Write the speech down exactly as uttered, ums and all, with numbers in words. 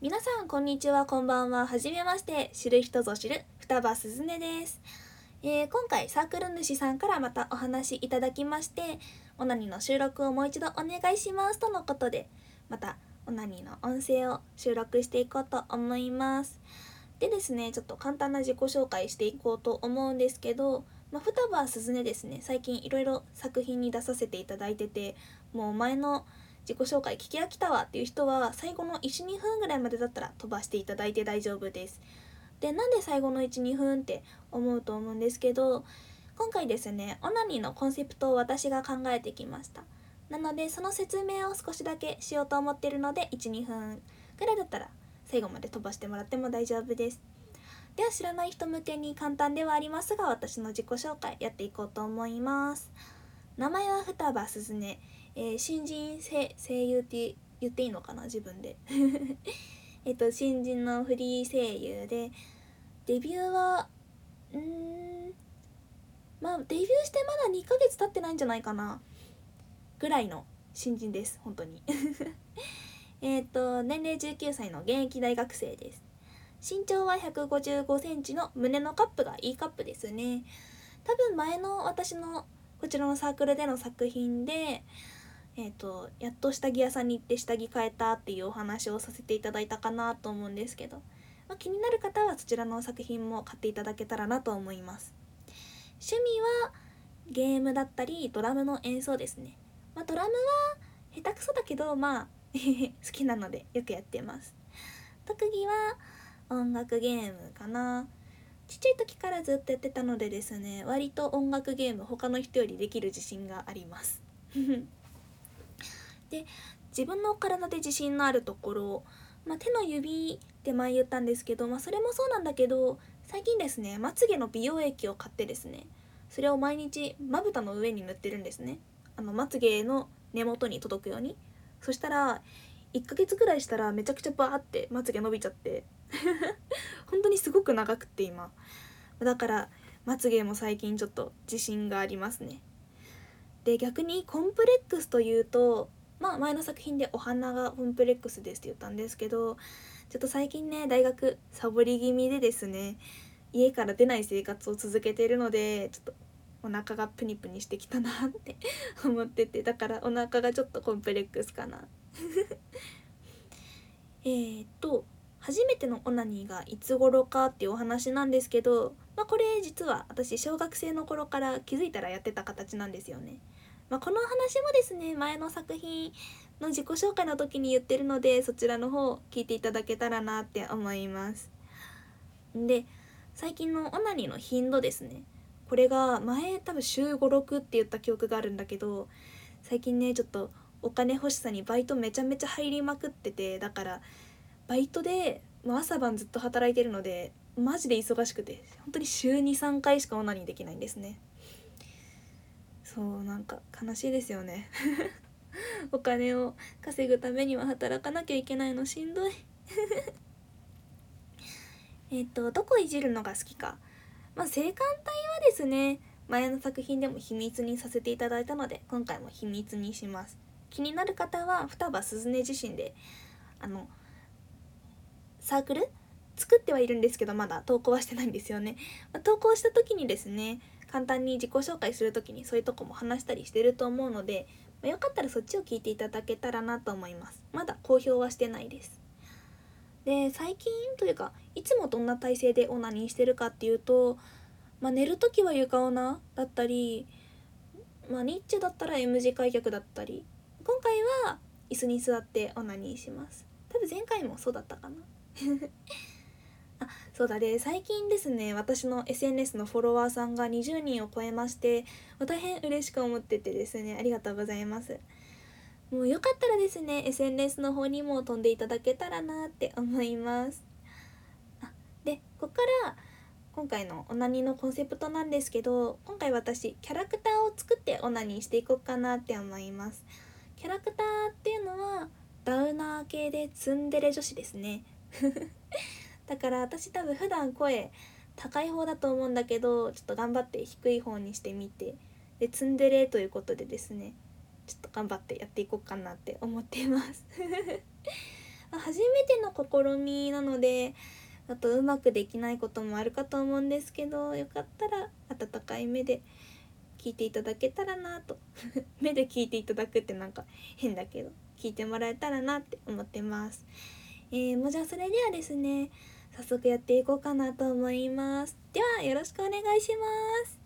皆さんこんにちは、こんばんは。はじめまして。知る人ぞ知る双葉すずねです。えー、今回サークル主さんからまたお話いただきまして、オナニーの収録をもう一度お願いしますとのことで、またオナニーの音声を収録していこうと思います。でですね、ちょっと簡単な自己紹介していこうと思うんですけど、まあ、双葉すずねですね、最近いろいろ作品に出させていただいてて、もう前の自己紹介聞き飽きたわっていう人は最後のいち、にふんぐらいまでだったら飛ばしていただいて大丈夫です。で、なんで最後のいち、にふんって思うと思うんですけど、今回ですね、オナニーのコンセプトを私が考えてきました。なのでその説明を少しだけしようと思ってるので、いち、にふんぐらいだったら最後まで飛ばしてもらっても大丈夫です。では知らない人向けに簡単ではありますが、私の自己紹介やっていこうと思います。名前は双葉すずね、えー、新人声声優って言っていいのかな、自分でえっと新人のフリー声優で、デビューはうーんまあデビューしてまだにかげつ経ってないんじゃないかなぐらいの新人です、本当にえっと年齢じゅうきゅうさいの現役大学生です。身長はひゃくごじゅうごセンチの胸のカップが E カップですね。多分前の私のこちらのサークルでの作品で、えーと、やっと下着屋さんに行って下着変えたっていうお話をさせていただいたかなと思うんですけど、まあ、気になる方はそちらの作品も買っていただけたらなと思います。趣味はゲームだったりドラムの演奏ですね。まあ、ドラムは下手くそだけどまあ好きなのでよくやってます。特技は音楽ゲームかな。ちっちゃい時からずっとやってたのでですね、割と音楽ゲーム他の人よりできる自信がありますで、自分の体で自信のあるところ、まあ、手の指って前言ったんですけど、まあ、それもそうなんだけど、最近ですね、まつげの美容液を買ってですね、それを毎日まぶたの上に塗ってるんですね。あのまつげの根元に届くように。そしたらいっかげつくらいしたらめちゃくちゃバーってまつげ伸びちゃって本当にすごく長くって今だから、まつげも最近ちょっと自信がありますね。で、逆にコンプレックスというと、まあ前の作品でお花がコンプレックスですって言ったんですけど、ちょっと最近ね、大学サボり気味でですね、家から出ない生活を続けているので、ちょっとお腹がプニプニしてきたなって思ってて、だからお腹がちょっとコンプレックスかなえーっと初めてのオナニーがいつ頃かっていうお話なんですけど、まあ、これ実は私小学生の頃から気づいたらやってた形なんですよね。まあ、この話もですね、前の作品の自己紹介の時に言ってるので、そちらの方聞いていただけたらなって思います。で、最近のオナニーの頻度ですね、これが前多分週ご、ろくって言った記憶があるんだけど、最近ねちょっとお金欲しさにバイトめちゃめちゃ入りまくってて、だからバイトでもう朝晩ずっと働いてるのでマジで忙しくて、本当に週に、さんかいしかオナニーできないんですね。そう、なんか悲しいですよねお金を稼ぐためには働かなきゃいけないのしんどいえっとどこいじるのが好きか、まあ性感帯はですね、前の作品でも秘密にさせていただいたので今回も秘密にします。気になる方は双葉すずね自身であのサークル作ってはいるんですけど、まだ投稿はしてないんですよね。まあ、投稿した時にですね、簡単に自己紹介する時にそういうとこも話したりしてると思うので、まあ、よかったらそっちを聞いていただけたらなと思います。まだ公表はしてないです。で、最近というかいつもどんな体勢でオナニーしてるかっていうと、まあ、寝る時は床オナだったり、まあ、ニッチだったら M 字開脚だったり、今回は椅子に座ってオナニーします。多分前回もそうだったかなあ、そうだで、最近ですね、私の エスエヌエス のフォロワーさんがにじゅうにんを超えまして、大変嬉しく思っててですね、ありがとうございます。もうよかったらですね、エスエヌエス の方にも飛んでいただけたらなって思います。あ、で、ここから今回のオナニーのコンセプトなんですけど、今回私キャラクターを作ってオナニーしていこうかなって思います。キャラクターっていうのはダウナー系でツンデレ女子ですねだから私多分普段声高い方だと思うんだけど、ちょっと頑張って低い方にしてみて、でツンデレということでですね、ちょっと頑張ってやっていこうかなって思っています初めての試みなので、あとうまくできないこともあるかと思うんですけど、よかったら温かい目で聞いていただけたらなと目で聞いていただくってなんか変だけど、聞いてもらえたらなって思ってます。えー、もうじゃあそれではですね、早速やっていこうかなと思います。ではよろしくお願いします。